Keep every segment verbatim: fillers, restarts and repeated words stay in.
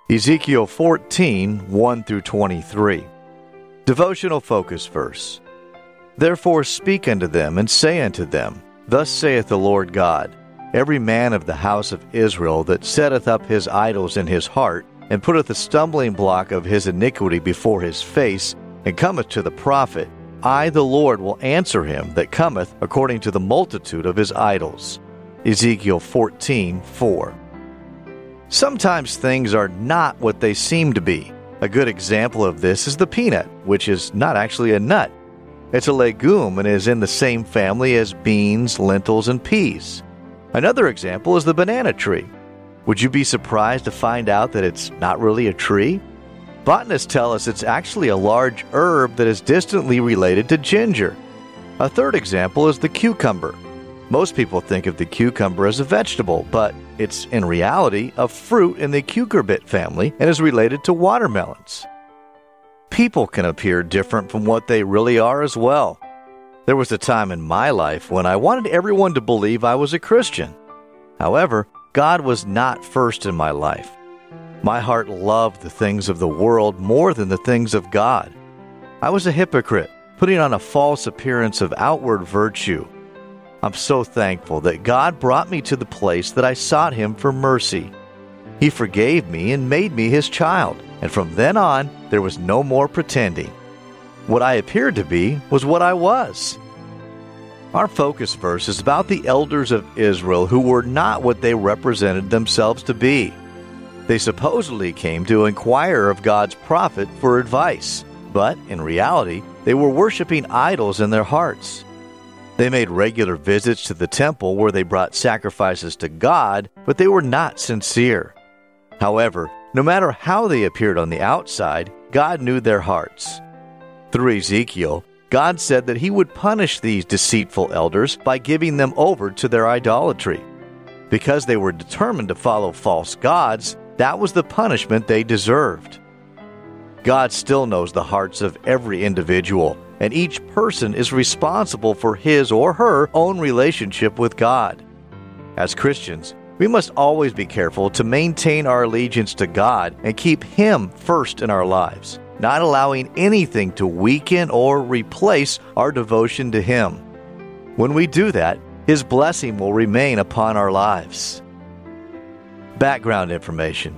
Ezekiel fourteen, one through twenty-three. Devotional focus verse. Therefore speak unto them, and say unto them, Thus saith the Lord God, Every man of the house of Israel that setteth up his idols in his heart, and putteth a stumbling block of his iniquity before his face, and cometh to the prophet, I the Lord will answer him that cometh according to the multitude of his idols. Ezekiel fourteen, four. Sometimes things are not what they seem to be. A good example of this is the peanut, which is not actually a nut. It's a legume and is in the same family as beans, lentils, and peas. Another example is the banana tree. Would you be surprised to find out that it's not really a tree? Botanists tell us it's actually a large herb that is distantly related to ginger. A third example is the cucumber. Most people think of the cucumber as a vegetable, but it's in reality a fruit in the cucurbit family and is related to watermelons. People can appear different from what they really are as well. There was a time in my life when I wanted everyone to believe I was a Christian. However, God was not first in my life. My heart loved the things of the world more than the things of God. I was a hypocrite, putting on a false appearance of outward virtue. I'm so thankful that God brought me to the place that I sought Him for mercy. He forgave me and made me His child, and from then on, there was no more pretending. What I appeared to be was what I was. Our focus verse is about the elders of Israel who were not what they represented themselves to be. They supposedly came to inquire of God's prophet for advice, but in reality, they were worshiping idols in their hearts. They made regular visits to the temple where they brought sacrifices to God, but they were not sincere. However, no matter how they appeared on the outside, God knew their hearts. Through Ezekiel, God said that He would punish these deceitful elders by giving them over to their idolatry. Because they were determined to follow false gods, that was the punishment they deserved. God still knows the hearts of every individual, and each person is responsible for his or her own relationship with God. As Christians, we must always be careful to maintain our allegiance to God and keep Him first in our lives, not allowing anything to weaken or replace our devotion to Him. When we do that, His blessing will remain upon our lives. Background information.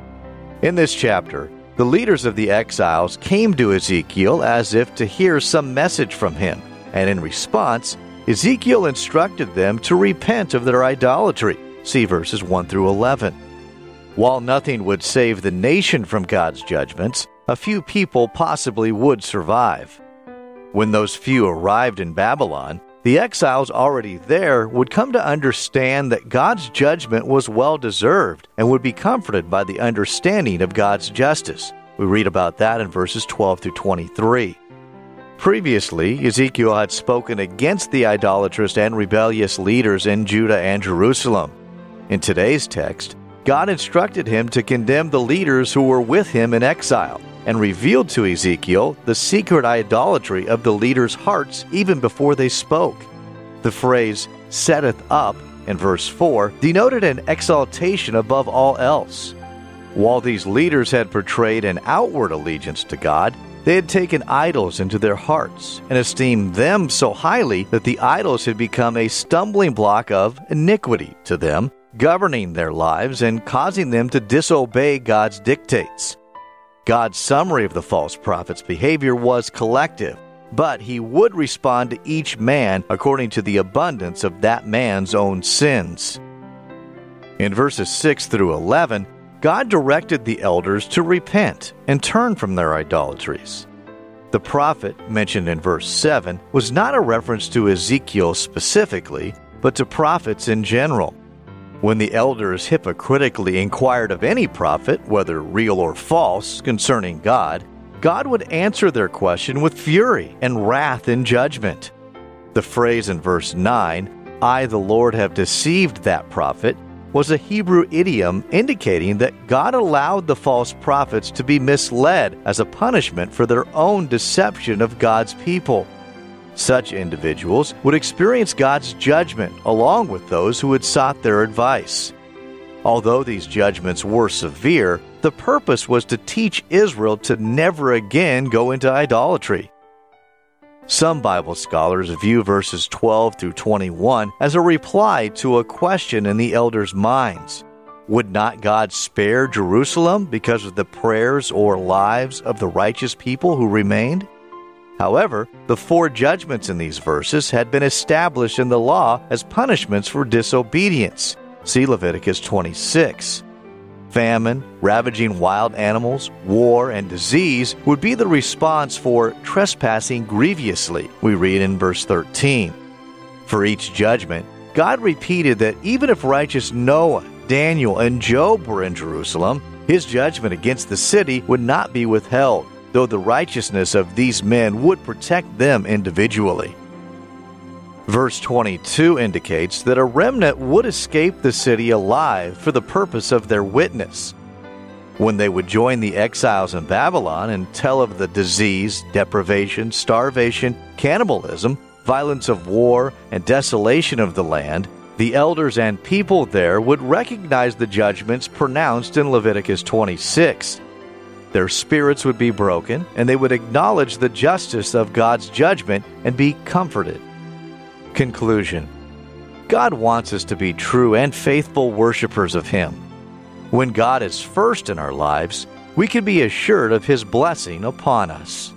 In this chapter, the leaders of the exiles came to Ezekiel as if to hear some message from him, and in response, Ezekiel instructed them to repent of their idolatry. See verses one through eleven. While nothing would save the nation from God's judgments, a few people possibly would survive. When those few arrived in Babylon, the exiles already there would come to understand that God's judgment was well-deserved and would be comforted by the understanding of God's justice. We read about that in verses twelve through twenty-three. Previously, Ezekiel had spoken against the idolatrous and rebellious leaders in Judah and Jerusalem. In today's text, God instructed him to condemn the leaders who were with him in exile, and revealed to Ezekiel the secret idolatry of the leaders' hearts even before they spoke. The phrase, setteth up, in verse four, denoted an exaltation above all else. While these leaders had portrayed an outward allegiance to God, they had taken idols into their hearts and esteemed them so highly that the idols had become a stumbling block of iniquity to them, governing their lives and causing them to disobey God's dictates. God's summary of the false prophet's behavior was collective, but He would respond to each man according to the abundance of that man's own sins. In verses six through eleven, God directed the elders to repent and turn from their idolatries. The prophet, mentioned in verse seven, was not a reference to Ezekiel specifically, but to prophets in general. When the elders hypocritically inquired of any prophet, whether real or false, concerning God, God would answer their question with fury and wrath in judgment. The phrase in verse nine, I the Lord have deceived that prophet, was a Hebrew idiom indicating that God allowed the false prophets to be misled as a punishment for their own deception of God's people. Such individuals would experience God's judgment along with those who had sought their advice. Although these judgments were severe, the purpose was to teach Israel to never again go into idolatry. Some Bible scholars view verses twelve through twenty-one as a reply to a question in the elders' minds. Would not God spare Jerusalem because of the prayers or lives of the righteous people who remained? However, the four judgments in these verses had been established in the law as punishments for disobedience. See Leviticus twenty-six. Famine, ravaging wild animals, war, and disease would be the response for trespassing grievously, we read in verse thirteen. For each judgment, God repeated that even if righteous Noah, Daniel, and Job were in Jerusalem, his judgment against the city would not be withheld, though the righteousness of these men would protect them individually. Verse twenty-two indicates that a remnant would escape the city alive for the purpose of their witness. When they would join the exiles in Babylon and tell of the disease, deprivation, starvation, cannibalism, violence of war, and desolation of the land, the elders and people there would recognize the judgments pronounced in Leviticus twenty-six. Their spirits would be broken, and they would acknowledge the justice of God's judgment and be comforted. Conclusion: God wants us to be true and faithful worshipers of Him. When God is first in our lives, we can be assured of His blessing upon us.